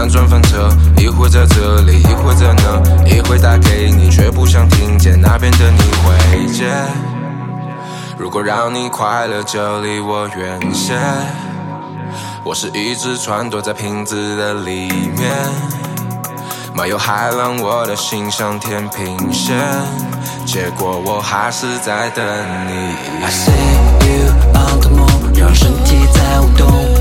辗转反侧，一会在这里，一会在那，一会打给你，却不想听见那边的你回接。如果让你快乐，就离我远些。我是一直撺掇在瓶子的里面，漫游海浪，我的心像天平线，结果我还是在等你。 I see you on the moon， 让身体在舞动。